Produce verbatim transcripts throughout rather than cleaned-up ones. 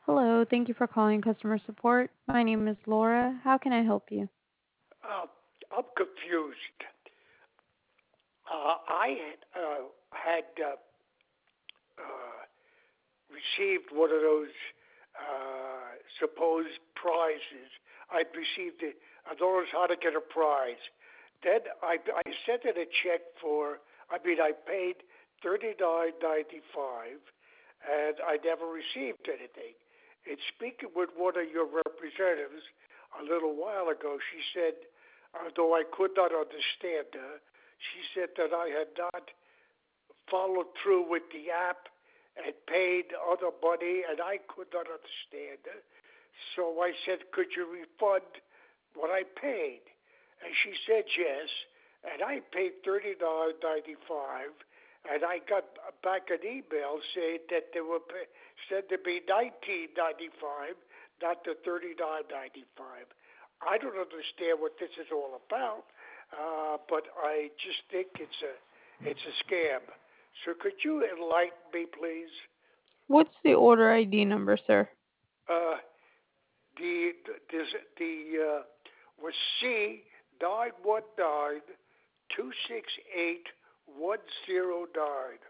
Hello, thank you for calling customer support. My name is Laura. How can I help you? Uh, I'm confused. Uh, I uh, had uh, uh, received one of those uh, supposed prizes. I'd received it. I noticed how to get a prize. Then I, I sent in a check for. I mean, I paid thirty nine ninety five, and I never received anything. In speaking with one of your representatives a little while ago, she said, although I could not understand her, she said that I had not followed through with the app and paid other money, and I could not understand it. So I said, could you refund what I paid? And she said yes, and I paid thirty-nine ninety-five, and I got back an email saying that they were pay, said to be nineteen ninety-five, not the thirty-nine ninety-five. I don't understand what this is all about, uh, but I just think it's a it's a scam. So could you enlighten me, please? What's the order I D number, sir? Uh, the the the uh, was C nine one nine two six eight one zero nine.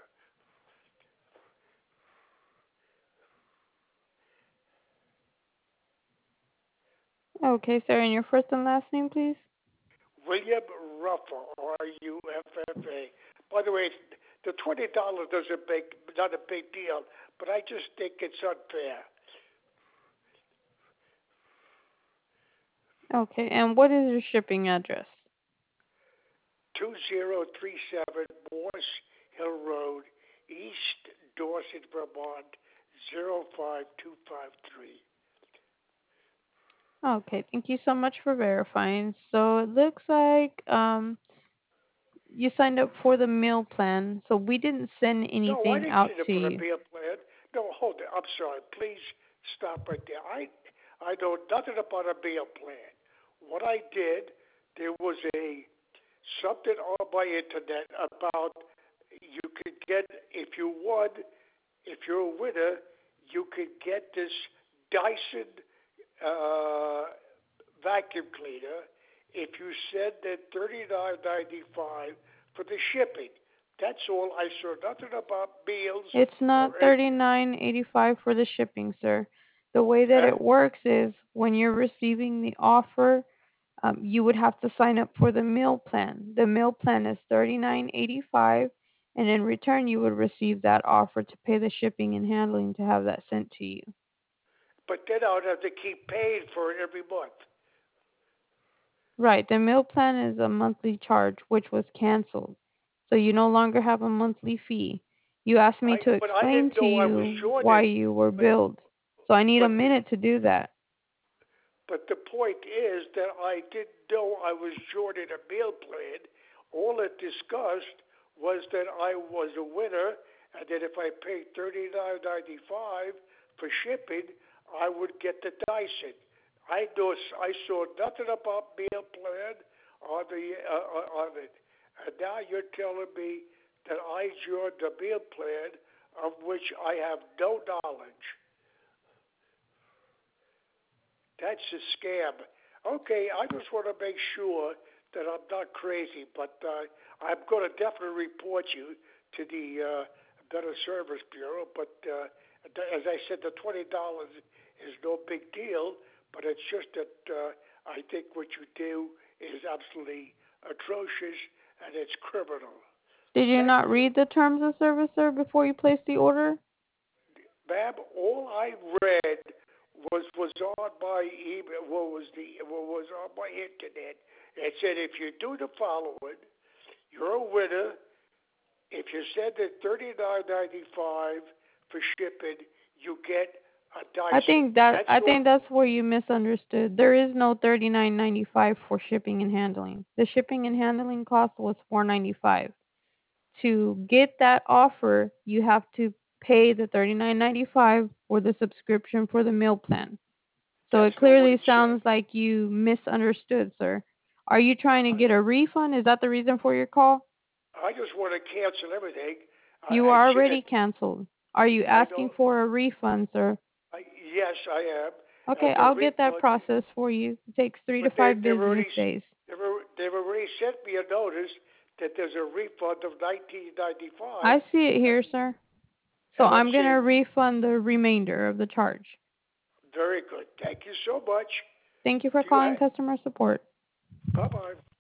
Okay, sir, and your first and last name, please? William Ruffa, R U F F A. By the way, the twenty dollars doesn't make not a big deal, but I just think it's unfair. Okay, and what is your shipping address? Two zero three seven Morse Hill Road, East Dorset, Vermont zero five two five three. Okay, thank you so much for verifying. So it looks like um you signed up for the meal plan, so we didn't send No, I anything didn't out see it to for a you. meal plan. No, hold it. I'm sorry. Please stop right there. I I know nothing about a meal plan. What I did, there was a something on my internet about you could get if you won, if you're a winner, you could get this Dyson uh, vacuum cleaner if you send it thirty-nine ninety-five for the shipping. That's all. I saw nothing about meals It's or not anything. thirty-nine eighty-five for the shipping, sir. The way that Huh? it works is when you're receiving the offer, um, you would have to sign up for the meal plan. The meal plan is thirty-nine eighty-five, and in return, you would receive that offer to pay the shipping and handling to have that sent to you. But then I would have to keep paying for it every month. Right, the meal plan is a monthly charge, which was canceled. So you no longer have a monthly fee. You asked me I to but I explain didn't to know I was you why shorted. you were But billed. So I need a but the minute to do that. but the point is that I didn't know I was shorted a meal plan. All it discussed was that I was a winner, and that if I paid thirty nine ninety five for shipping, I would get the Dyson. I know I saw nothing about meal plan on the uh, on it, and now you're telling me that I joined the meal plan of which I have no knowledge. That's a scam. Okay, I just want to make sure that I'm not crazy, but uh, I'm going to definitely report you to the uh, Better Service Bureau. But uh, as I said, the twenty dollars is no big deal, but it's just that uh, I think what you do is absolutely atrocious and it's criminal. Did you Thank not you, read the terms of service, sir, before you placed the order? ma'am. All I read was was on my email. What was the what was on my internet? It said if you do the following, you're a winner. If you send it thirty nine ninety five for shipping, you get a I Dyson. think that That's I all. think that's where you misunderstood. There is no thirty-nine ninety-five for shipping and handling. The shipping and handling cost was four ninety-five. To get that offer, you have to pay the thirty-nine ninety-five for the subscription for the meal plan. So That's it not what clearly it said. sounds like you misunderstood, sir. Are you trying to I, get a refund? Is that the reason for your call? I just want to cancel everything. You I, I, are already canceled. Are you I asking know. for a refund, sir? Yes, I am. Okay, And the I'll get that refund, process for you. It takes three to but they five they've business already days. they've, al- they've already sent me a notice that there's a refund of nineteen ninety five, I see it here, sir. So and I'm I'm saying gonna refund the remainder of the charge. very good. Thank you so much. Thank you for Do you calling have? customer support. Bye bye.